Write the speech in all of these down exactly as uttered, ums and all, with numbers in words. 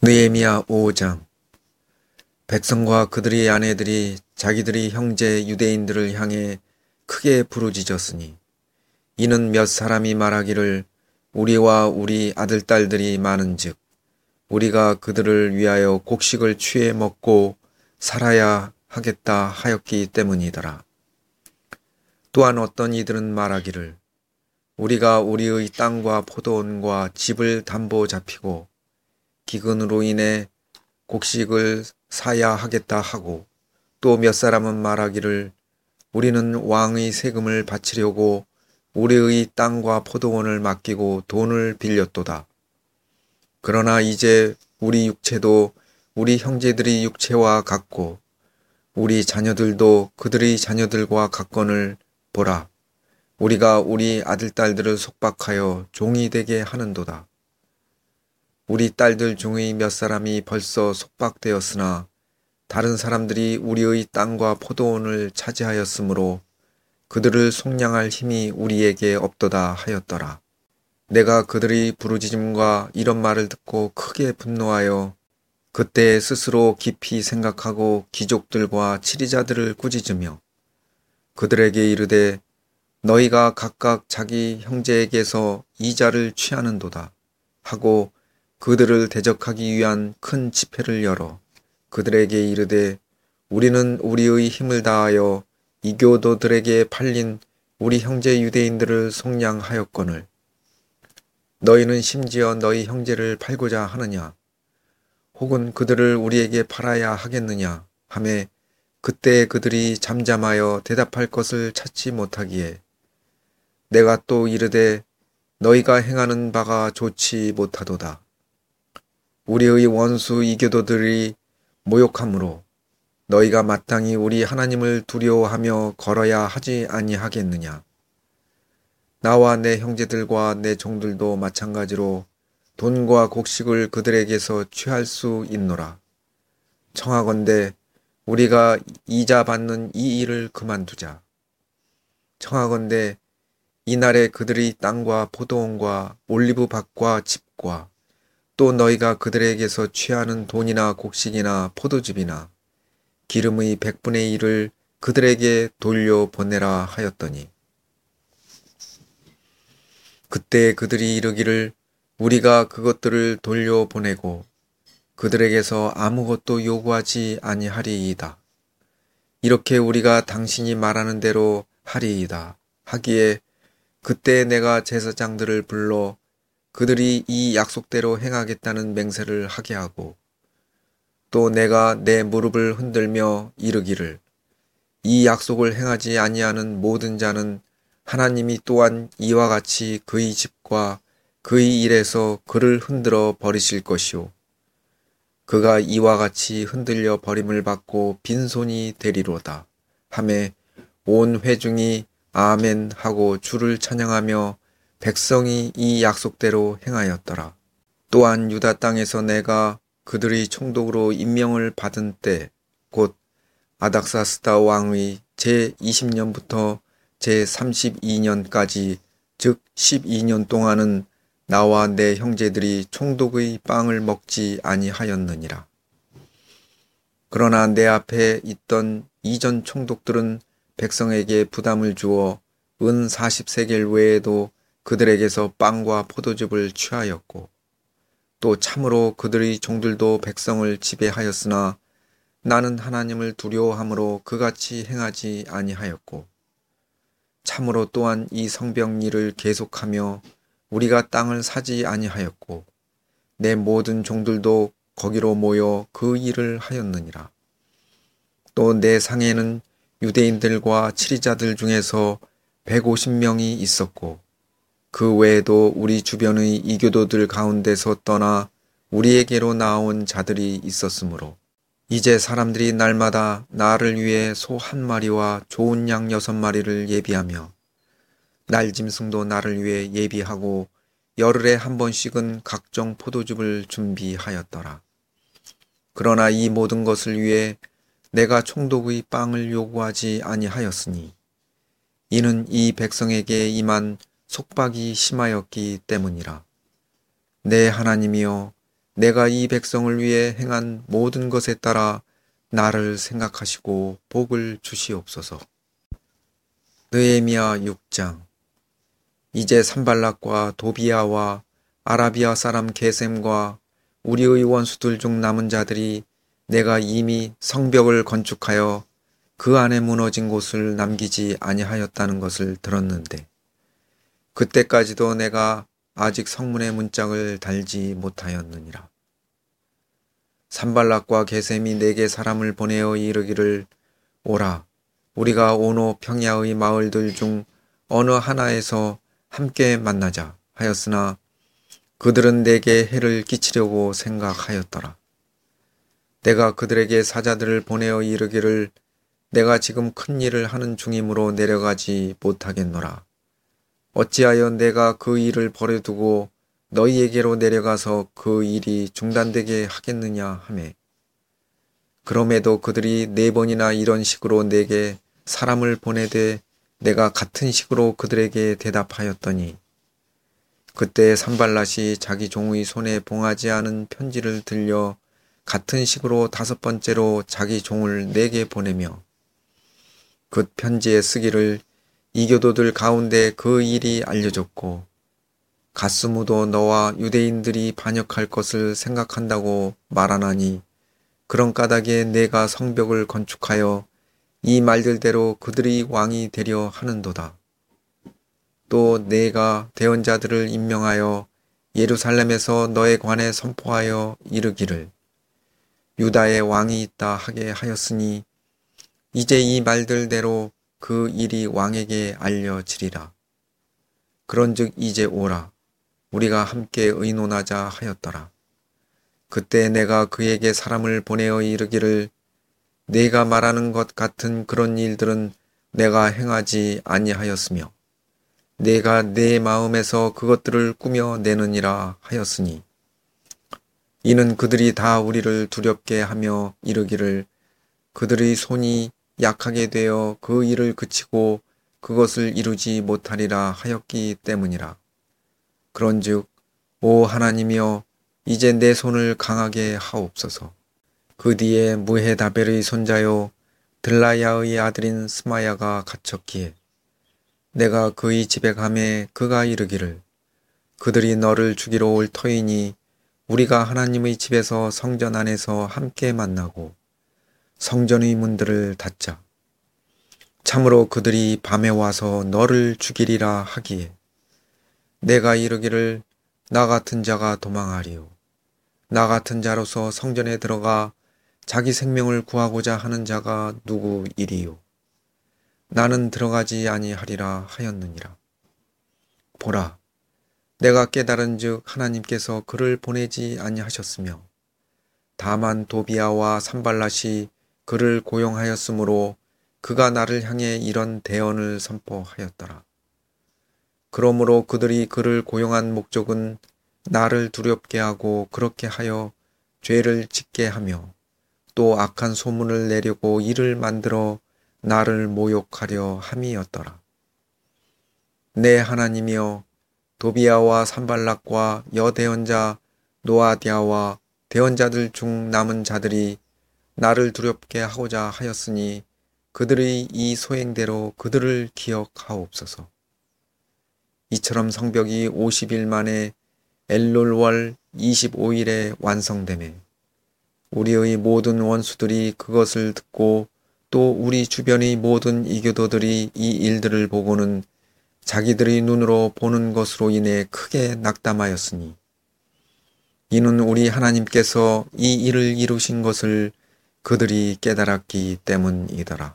느헤미야 오 장. 백성과 그들의 아내들이 자기들이 형제 유대인들을 향해 크게 부르짖었으니 이는 몇 사람이 말하기를 우리와 우리 아들딸들이 많은즉 우리가 그들을 위하여 곡식을 취해 먹고 살아야 하겠다 하였기 때문이더라. 또한 어떤 이들은 말하기를 우리가 우리의 땅과 포도원과 집을 담보 잡히고 기근으로 인해 곡식을 사야 하겠다 하고, 또 몇 사람은 말하기를 우리는 왕의 세금을 바치려고 우리의 땅과 포도원을 맡기고 돈을 빌렸도다. 그러나 이제 우리 육체도 우리 형제들의 육체와 같고 우리 자녀들도 그들의 자녀들과 같거늘 보라. 우리가 우리 아들딸들을 속박하여 종이 되게 하는도다. 우리 딸들 중의 몇 사람이 벌써 속박되었으나 다른 사람들이 우리의 땅과 포도원을 차지하였으므로 그들을 속량할 힘이 우리에게 없도다 하였더라. 내가 그들의 부르짖음과 이런 말을 듣고 크게 분노하여 그때 스스로 깊이 생각하고 귀족들과 치리자들을 꾸짖으며 그들에게 이르되 너희가 각각 자기 형제에게서 이자를 취하는도다 하고 그들을 대적하기 위한 큰 집회를 열어 그들에게 이르되 우리는 우리의 힘을 다하여 이교도들에게 팔린 우리 형제 유대인들을 속량하였거늘 너희는 심지어 너희 형제를 팔고자 하느냐 혹은 그들을 우리에게 팔아야 하겠느냐 하매 그때 그들이 잠잠하여 대답할 것을 찾지 못하기에 내가 또 이르되 너희가 행하는 바가 좋지 못하도다. 우리의 원수 이교도들이 모욕함으로 너희가 마땅히 우리 하나님을 두려워하며 걸어야 하지 아니하겠느냐. 나와 내 형제들과 내 종들도 마찬가지로 돈과 곡식을 그들에게서 취할 수 있노라. 청하건대 우리가 이자 받는 이 일을 그만두자. 청하건대 이날에 그들의 땅과 포도원과 올리브밭과 집과 또 너희가 그들에게서 취하는 돈이나 곡식이나 포도즙이나 기름의 백분의 일을 그들에게 돌려보내라 하였더니 그때 그들이 이르기를 우리가 그것들을 돌려보내고 그들에게서 아무것도 요구하지 아니하리이다. 이렇게 우리가 당신이 말하는 대로 하리이다 하기에 그때 내가 제사장들을 불러 그들이 이 약속대로 행하겠다는 맹세를 하게 하고 또 내가 내 무릎을 흔들며 이르기를 이 약속을 행하지 아니하는 모든 자는 하나님이 또한 이와 같이 그의 집과 그의 일에서 그를 흔들어 버리실 것이요 그가 이와 같이 흔들려 버림을 받고 빈손이 되리로다 하매 온 회중이 아멘 하고 주를 찬양하며 백성이 이 약속대로 행하였더라. 또한 유다 땅에서 내가 그들의 총독으로 임명을 받은 때 곧 아닥사스다 왕의 제이십 년부터 제삼십이 년까지 즉 십이 년 동안은 나와 내 형제들이 총독의 빵을 먹지 아니하였느니라. 그러나 내 앞에 있던 이전 총독들은 백성에게 부담을 주어 은 사십 세겔 외에도 그들에게서 빵과 포도즙을 취하였고 또 참으로 그들의 종들도 백성을 지배하였으나 나는 하나님을 두려워함으로 그같이 행하지 아니하였고 참으로 또한 이 성벽 일을 계속하며 우리가 땅을 사지 아니하였고 내 모든 종들도 거기로 모여 그 일을 하였느니라. 또 내 상에는 유대인들과 치리자들 중에서 백오십 명이 있었고 그 외에도 우리 주변의 이교도들 가운데서 떠나 우리에게로 나온 자들이 있었으므로 이제 사람들이 날마다 나를 위해 소 한 마리와 좋은 양 여섯 마리를 예비하며 날짐승도 나를 위해 예비하고 열흘에 한 번씩은 각종 포도즙을 준비하였더라. 그러나 이 모든 것을 위해 내가 총독의 빵을 요구하지 아니하였으니 이는 이 백성에게 임한 속박이 심하였기 때문이라. 내 하나님이여 내가 이 백성을 위해 행한 모든 것에 따라 나를 생각하시고 복을 주시옵소서. 느헤미야 육 장. 이제 산발락과 도비야와 아라비아 사람 게셈과 우리의 원수들 중 남은 자들이 내가 이미 성벽을 건축하여 그 안에 무너진 곳을 남기지 아니하였다는 것을 들었는데 그때까지도 내가 아직 성문의 문짝을 달지 못하였느니라. 산발락과 게셈이 내게 사람을 보내어 이르기를 오라 우리가 오노 평야의 마을들 중 어느 하나에서 함께 만나자 하였으나 그들은 내게 해를 끼치려고 생각하였더라. 내가 그들에게 사자들을 보내어 이르기를 내가 지금 큰 일을 하는 중이므로 내려가지 못하겠노라. 어찌하여 내가 그 일을 버려두고 너희에게로 내려가서 그 일이 중단되게 하겠느냐 하매 그럼에도 그들이 네 번이나 이런 식으로 내게 사람을 보내되 내가 같은 식으로 그들에게 대답하였더니 그때 산발랏이 자기 종의 손에 봉하지 않은 편지를 들려 같은 식으로 다섯 번째로 자기 종을 내게 보내며 그 편지에 쓰기를 이교도들 가운데 그 일이 알려졌고 갓수무도 너와 유대인들이 반역할 것을 생각한다고 말하나니 그런 까닭에 내가 성벽을 건축하여 이 말들대로 그들이 왕이 되려 하는도다. 또 내가 대언자들을 임명하여 예루살렘에서 너에 관해 선포하여 이르기를 유다의 왕이 있다 하게 하였으니 이제 이 말들대로 그 일이 왕에게 알려지리라. 그런즉 이제 오라 우리가 함께 의논하자 하였더라. 그때 내가 그에게 사람을 보내어 이르기를 내가 말하는 것 같은 그런 일들은 내가 행하지 아니하였으며 내가 내 마음에서 그것들을 꾸며내느니라 하였으니 이는 그들이 다 우리를 두렵게 하며 이르기를 그들의 손이 약하게 되어 그 일을 그치고 그것을 이루지 못하리라 하였기 때문이라. 그런즉 오 하나님이여 이제 내 손을 강하게 하옵소서. 그 뒤에 무헤다벨의 손자요 들라야의 아들인 스마야가 갇혔기에 내가 그의 집에 가매 그가 이르기를 그들이 너를 죽이러 올 터이니 우리가 하나님의 집에서 성전 안에서 함께 만나고 성전의 문들을 닫자. 참으로 그들이 밤에 와서 너를 죽이리라 하기에 내가 이르기를 나 같은 자가 도망하리요. 나 같은 자로서 성전에 들어가 자기 생명을 구하고자 하는 자가 누구이리요. 나는 들어가지 아니하리라 하였느니라. 보라, 내가 깨달은 즉 하나님께서 그를 보내지 아니하셨으며 다만 도비야와 산발랏이 그를 고용하였으므로 그가 나를 향해 이런 대언을 선포하였더라. 그러므로 그들이 그를 고용한 목적은 나를 두렵게 하고 그렇게 하여 죄를 짓게 하며 또 악한 소문을 내려고 이를 만들어 나를 모욕하려 함이었더라. 내 하나님이여 도비야와 산발락과 여대언자 노아디아와 대언자들 중 남은 자들이 나를 두렵게 하고자 하였으니 그들의 이 소행대로 그들을 기억하옵소서. 이처럼 성벽이 오십 일 만에 엘룰월 이십오 일에 완성되매 우리의 모든 원수들이 그것을 듣고 또 우리 주변의 모든 이교도들이 이 일들을 보고는 자기들의 눈으로 보는 것으로 인해 크게 낙담하였으니 이는 우리 하나님께서 이 일을 이루신 것을 그들이 깨달았기 때문이더라.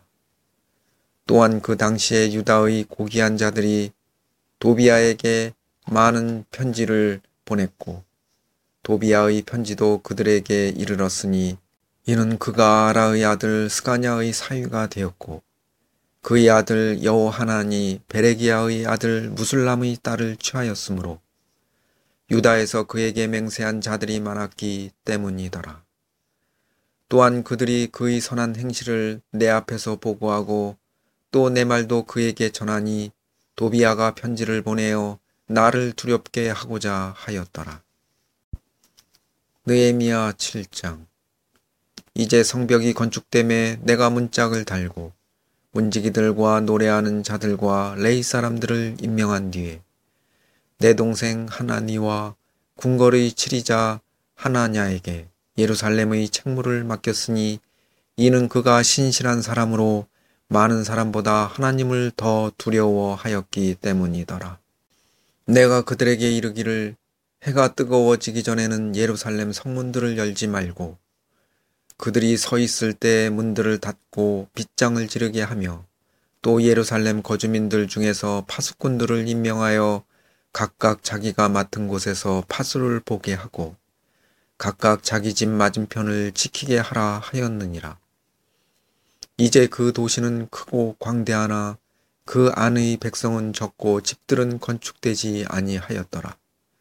또한 그 당시에 유다의 고귀한 자들이 도비야에게 많은 편지를 보냈고 도비야의 편지도 그들에게 이르렀으니 이는 그가 아라의 아들 스가냐의 사위가 되었고 그의 아들 여호하난이 베레기야의 아들 무술람의 딸을 취하였으므로 유다에서 그에게 맹세한 자들이 많았기 때문이더라. 또한 그들이 그의 선한 행실을 내 앞에서 보고하고 또 내 말도 그에게 전하니 도비야가 편지를 보내어 나를 두렵게 하고자 하였더라. 느헤미야 칠 장. 이제 성벽이 건축됨에 내가 문짝을 달고 문지기들과 노래하는 자들과 레위 사람들을 임명한 뒤에 내 동생 하나니와 궁궐의 치리자 하나냐에게 예루살렘의 책무를 맡겼으니 이는 그가 신실한 사람으로 많은 사람보다 하나님을 더 두려워하였기 때문이더라. 내가 그들에게 이르기를 해가 뜨거워지기 전에는 예루살렘 성문들을 열지 말고 그들이 서 있을 때 문들을 닫고 빗장을 지르게 하며 또 예루살렘 거주민들 중에서 파수꾼들을 임명하여 각각 자기가 맡은 곳에서 파수를 보게 하고 각각 자기 집 맞은편을 지키게 하라 하였느니라. 이제 그 도시는 크고 광대하나 그 안의 백성은 적고 집들은 건축되지 아니하였더라.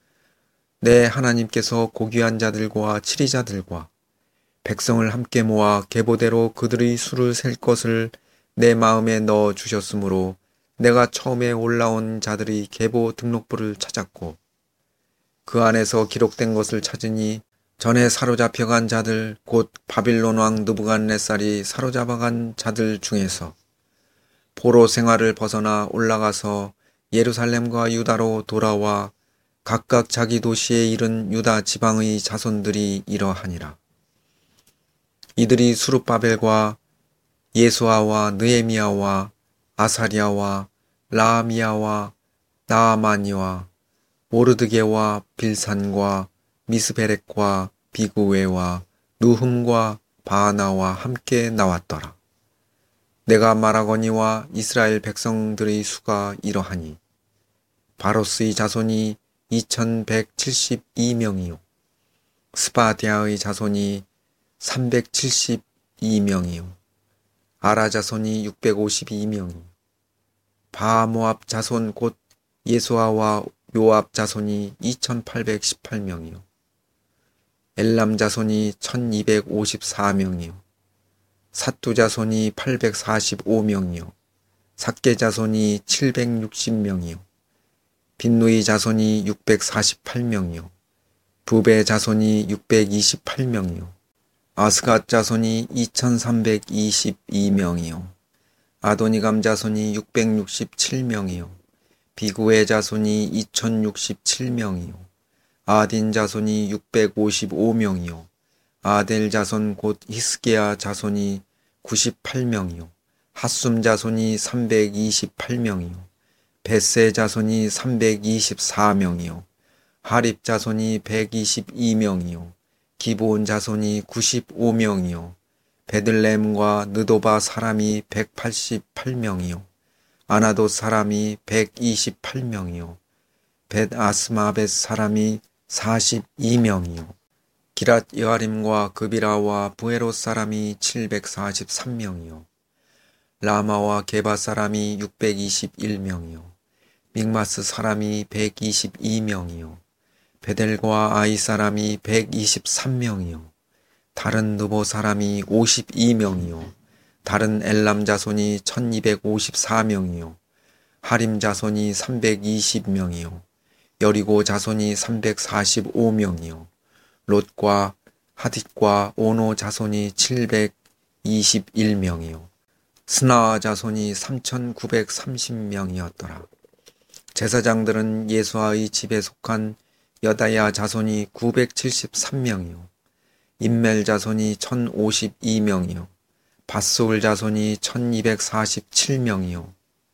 내 하나님께서 고귀한 자들과 치리자들과 백성을 함께 모아 계보대로 그들의 수를 셀 것을 내 마음에 넣어 주셨으므로 내가 처음에 올라온 자들의 계보 등록부를 찾았고 그 안에서 기록된 것을 찾으니 전에 사로잡혀간 자들 곧 바빌론 왕 느부갓네살이 사로잡아간 자들 중에서 포로 생활을 벗어나 올라가서 예루살렘과 유다로 돌아와 각각 자기 도시에 이른 유다 지방의 자손들이 이러하니라. 이들이 수룹바벨과 예수아와 느헤미야와 아사리야와 라아미야와 나아마니와 모르드게와 빌산과 미스베렉과 비구웨와 누흠과 바하나와 함께 나왔더라. 내가 말하거니와 이스라엘 백성들의 수가 이러하니 바로스의 자손이 이천백칠십이 명이요 스바디아의 자손이 삼백칠십이 명이요 아라 자손이 육백오십이 명이요 바모압 자손 곧 예수아와 요압 자손이 이천팔백십팔 명이요 엘람 자손이 천이백오십사 명이요 삿두 자손이 팔백사십오 명이요 삭게 자손이 칠백육십 명이요 빈누이 자손이 육백사십팔 명이요 부베 자손이 육백이십팔 명이요 아스갓 자손이 이천삼백이십이 명이요 아도니감 자손이 육백육십칠 명이요 비구의 자손이 이천육십칠 명이요 아딘 자손이 육백오십오 명이요 아델 자손 곧 히스기야 자손이 구십팔 명이요 핫숨 자손이 삼백이십팔 명이요 벳세 자손이 삼백이십사 명이요 하립 자손이 백이십이 명이요 기브온 자손이 구십오 명이요 베들레헴과 느도바 사람이 백팔십팔 명이요 아나돗 사람이 백이십팔 명이요 벳아스마벳 사람이 사십이 명이요 기랏 여아림과 그비라와 부에롯 사람이 칠백사십삼 명이요 라마와 게바 사람이 육백이십일 명이요 믹마스 사람이 백이십이 명이요 베델과 아이 사람이 백이십삼 명이요 다른 느보 사람이 오십이 명이요 다른 엘람 자손이 천이백오십사 명이요 하림 자손이 삼백이십 명이요 여리고 자손이 삼백사십오 명이요 롯과 하딧과 오노 자손이 칠백이십일 명이요 스나아 자손이 삼천구백삼십 명이었더라. 제사장들은 예수아의 집에 속한 여다야 자손이 구백칠십삼 명이요 임멜 자손이 천오십이 명이요 밧소울 자손이 천이백사십칠 명이요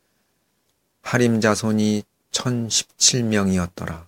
하림 자손이 천십칠 명이었더라.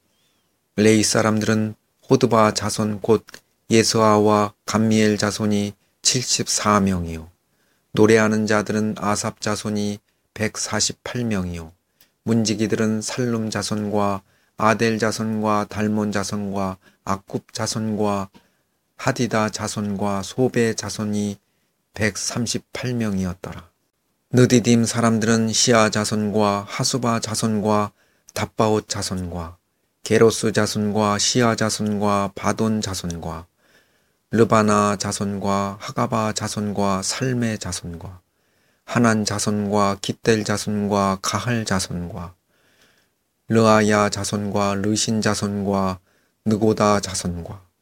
레위 사람들은 호드바 자손 곧 예수아와 감미엘 자손이 칠십사 명이요 노래하는 자들은 아삽 자손이 백사십팔 명이요 문지기들은 살룸 자손과 아델 자손과 달몬 자손과 악굽 자손과 하디다 자손과 소베 자손이 백삼십팔 명이었더라. 느디딤 사람들은 시아 자손과 하수바 자손과 답바옷 자손과 게로스 자손과 시아 자손과 바돈 자손과 르바나 자손과 하가바 자손과 살메 자손과 하난 자손과 깃델 자손과 가할 자손과 르아야 자손과 르신 자손과 느고다 자손과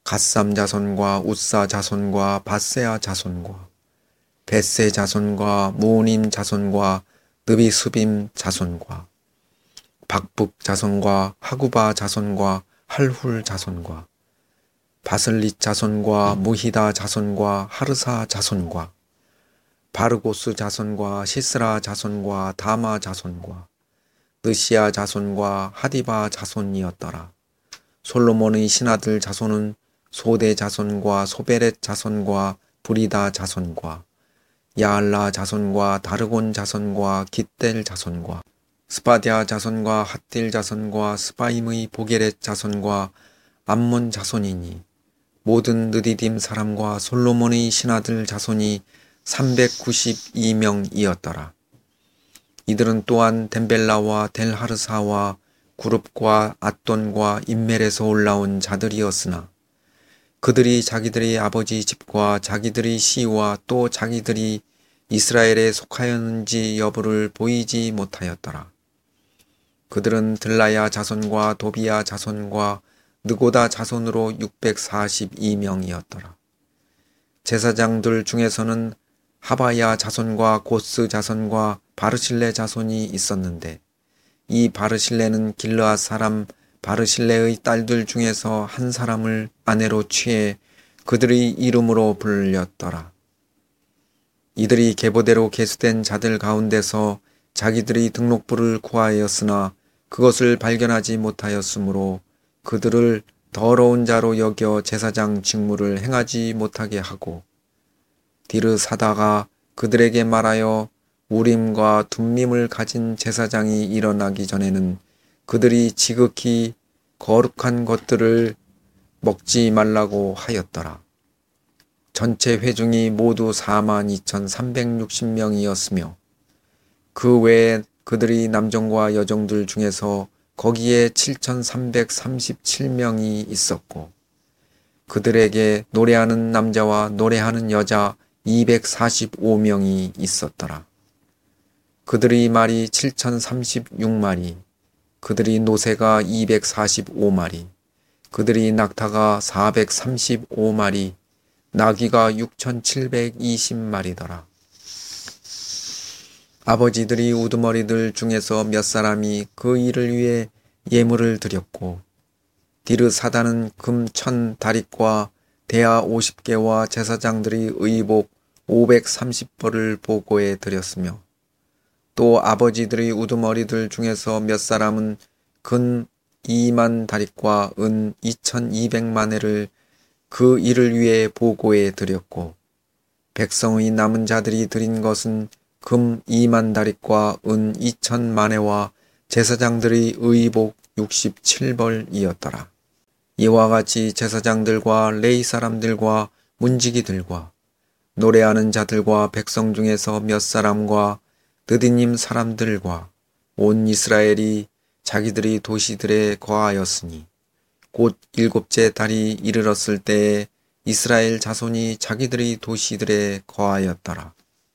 갓삼 자손과 웃사 자손과 바세아 자손과 벳세 자손과 무님 자손과 느비수빔 자손과 박북 자손과 하구바 자손과 할훌 자손과 바슬릿 자손과 무히다 자손과 하르사 자손과 바르고스 자손과 시스라 자손과 다마 자손과 느시아 자손과 하디바 자손이었더라. 솔로몬의 신하들 자손은 소대 자손과 소베렛 자손과 부리다 자손과 야알라 자손과 다르곤 자손과 깃델 자손과 스파디아 자손과 핫딜 자손과 스바임의 보게렛 자손과 암몬 자손이니 모든 느디딤 사람과 솔로몬의 신하들 자손이 삼백구십이 명이었더라. 이들은 또한 덴벨라와 델하르사와 구룹과 앗돈과 인멜에서 올라온 자들이었으나 그들이 자기들의 아버지 집과 자기들의 시와 또 자기들이 이스라엘에 속하였는지 여부를 보이지 못하였더라. 그들은 들라야 자손과 도비야 자손과 느고다 자손으로 육백사십이 명이었더라. 제사장들 중에서는 하바야 자손과 고스 자손과 바르실레 자손이 있었는데 이 바르실레는 길르앗 사람 바르실레의 딸들 중에서 한 사람을 아내로 취해 그들의 이름으로 불렸더라. 이들이 계보대로 계수된 자들 가운데서 자기들의 등록부를 구하였으나 그것을 발견하지 못하였으므로 그들을 더러운 자로 여겨 제사장 직무를 행하지 못하게 하고 디르사다가 그들에게 말하여 우림과 둠밈을 가진 제사장이 일어나기 전에는 그들이 지극히 거룩한 것들을 먹지 말라고 하였더라. 전체 회중이 모두 사만 이천삼백육십 명이었으며 그 외에 그들이 남정과 여정들 중에서 거기에 칠천삼백삼십칠 명이 있었고 그들에게 노래하는 남자와 노래하는 여자 이백사십오 명이 있었더라. 그들의 말이 칠천삼십육 마리, 그들의 노새가 이백사십오 마리, 그들의 낙타가 사백삼십오 마리, 나귀가 육천칠백이십 마리더라. 아버지들이 우두머리들 중에서 몇 사람이 그 일을 위해 예물을 드렸고 디르사다는 금 천 다릿과 대야 오십 개와 제사장들의 의복 오백삼십 벌을 보고해 드렸으며 또 아버지들의 우두머리들 중에서 몇 사람은 근 이만 다릿과 은 이천이백만 회를 그 일을 위해 보고해 드렸고 백성의 남은 자들이 드린 것은 금 이만 다릿과 은 이천만 회와 제사장들의 의복 육십칠 벌이었더라. 이와 같이 제사장들과 레위 사람들과 문지기들과 노래하는 자들과 백성 중에서 몇 사람과 느디님 사람들과 온 이스라엘이 자기들의 도시들에 거하였으니 곧 일곱째 달이 이르렀을 때에 이스라엘 자손이 자기들의 도시들에 거하였더라.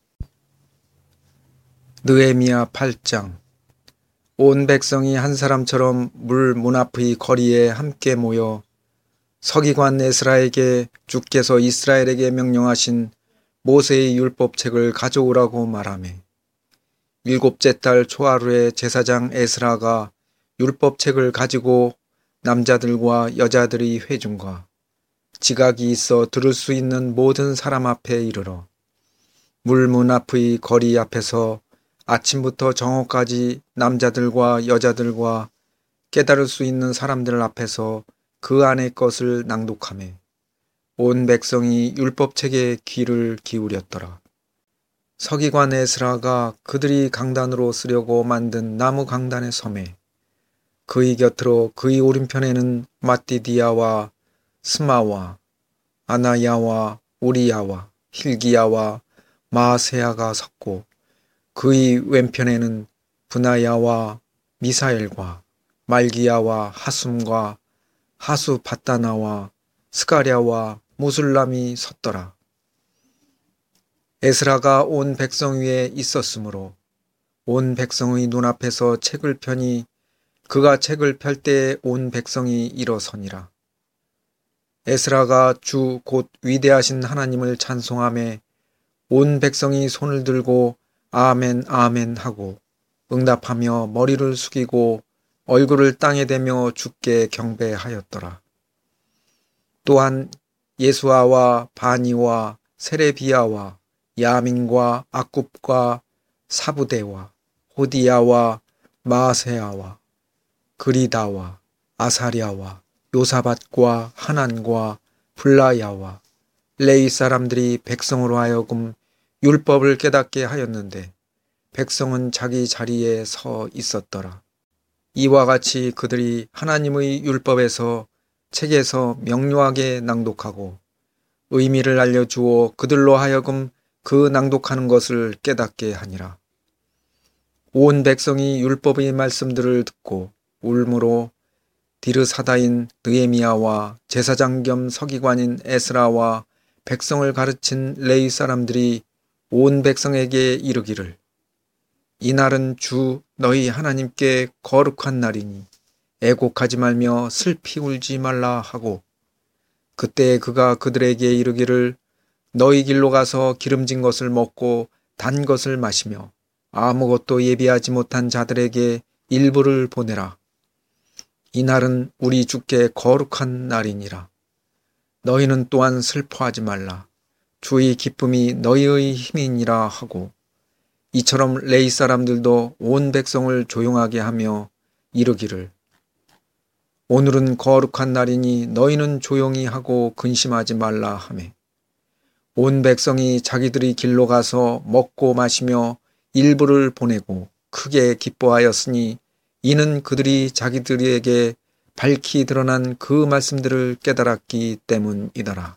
느헤미야 팔 장. 온 백성이 한 사람처럼 물 문 앞의 거리에 함께 모여 서기관 에스라에게 주께서 이스라엘에게 명령하신 모세의 율법책을 가져오라고 말하매 일곱째 달 초하루에 제사장 에스라가 율법책을 가지고 남자들과 여자들의 회중과 지각이 있어 들을 수 있는 모든 사람 앞에 이르러 물문 앞의 거리 앞에서 아침부터 정오까지 남자들과 여자들과 깨달을 수 있는 사람들 앞에서 그 안의 것을 낭독하매 온 백성이 율법책에 귀를 기울였더라. 서기관 에스라가 그들이 강단으로 쓰려고 만든 나무 강단의 섬에 그의 곁으로 그의 오른편에는 마띠디아와 스마와 아나야와 우리야와 힐기야와 마세야가 섰고 그의 왼편에는 분하야와 미사엘과 말기야와 하숨과 하수바다나와 스가랴와 무술람이 섰더라. 에스라가 온 백성 위에 있었으므로 온 백성의 눈앞에서 책을 펴니 그가 책을 펼 때에 온 백성이 일어서니라. 에스라가 주 곧 위대하신 하나님을 찬송하며 온 백성이 손을 들고 아멘 아멘 하고 응답하며 머리를 숙이고 얼굴을 땅에 대며 주께 경배하였더라. 또한 예수아와 바니와 세레비야와 야민과 악굽과 사부대와 호디야와 마세야와 그리다와 아사랴와 요사밧과 하난과 블라야와 레위 사람들이 백성으로 하여금 율법을 깨닫게 하였는데 백성은 자기 자리에 서 있었더라. 이와 같이 그들이 하나님의 율법에서 책에서 명료하게 낭독하고 의미를 알려주어 그들로 하여금 그 낭독하는 것을 깨닫게 하니라. 온 백성이 율법의 말씀들을 듣고 울므로 디르사다인 느헤미야와 제사장 겸 서기관인 에스라와 백성을 가르친 레위 사람들이 온 백성에게 이르기를 이날은 주 너희 하나님께 거룩한 날이니 애곡하지 말며 슬피 울지 말라 하고 그때 그가 그들에게 이르기를 너희 길로 가서 기름진 것을 먹고 단 것을 마시며 아무것도 예비하지 못한 자들에게 일부를 보내라. 이날은 우리 주께 거룩한 날이니라. 너희는 또한 슬퍼하지 말라. 주의 기쁨이 너희의 힘이니라 하고 이처럼 레위 사람들도 온 백성을 조용하게 하며 이르기를 오늘은 거룩한 날이니 너희는 조용히 하고 근심하지 말라 하매 온 백성이 자기들이 길로 가서 먹고 마시며 일부를 보내고 크게 기뻐하였으니 이는 그들이 자기들에게 밝히 드러난 그 말씀들을 깨달았기 때문이더라.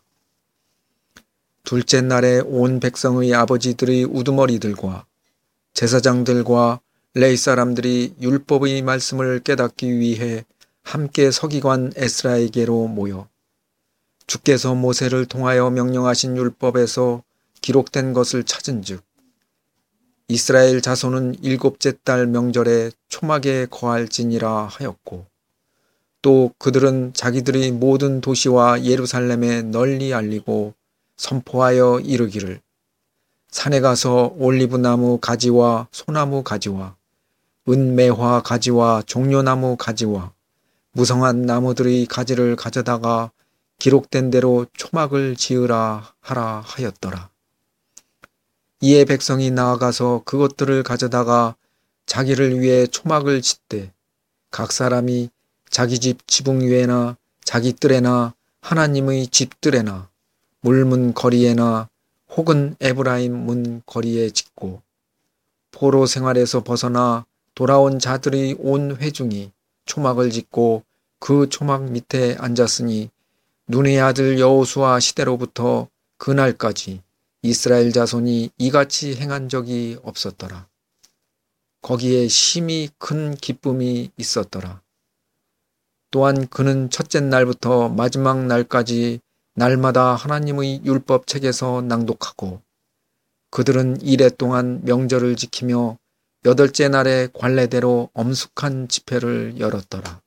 둘째 날에 온 백성의 아버지들의 우두머리들과 제사장들과 레위 사람들이 율법의 말씀을 깨닫기 위해 함께 서기관 에스라에게로 모여 주께서 모세를 통하여 명령하신 율법에서 기록된 것을 찾은즉 이스라엘 자손은 일곱째 달 명절에 초막에 거할지니라 하였고 또 그들은 자기들의 모든 도시와 예루살렘에 널리 알리고 선포하여 이르기를 산에 가서 올리브나무 가지와 소나무 가지와 은매화 가지와 종려나무 가지와 무성한 나무들의 가지를 가져다가 기록된 대로 초막을 지으라 하라 하였더라. 이에 백성이 나아가서 그것들을 가져다가 자기를 위해 초막을 짓되 각 사람이 자기 집 지붕 위에나 자기 뜰에나 하나님의 집 뜰에나 물문 거리에나 혹은 에브라임 문 거리에 짓고 포로 생활에서 벗어나 돌아온 자들의 온 회중이 초막을 짓고 그 초막 밑에 앉았으니 눈의 아들 여호수아 시대로부터 그날까지 이스라엘 자손이 이같이 행한 적이 없었더라. 거기에 심히 큰 기쁨이 있었더라. 또한 그는 첫째 날부터 마지막 날까지 날마다 하나님의 율법 책에서 낭독하고 그들은 이레 동안 명절을 지키며 여덟째 날에 관례대로 엄숙한 집회를 열었더라.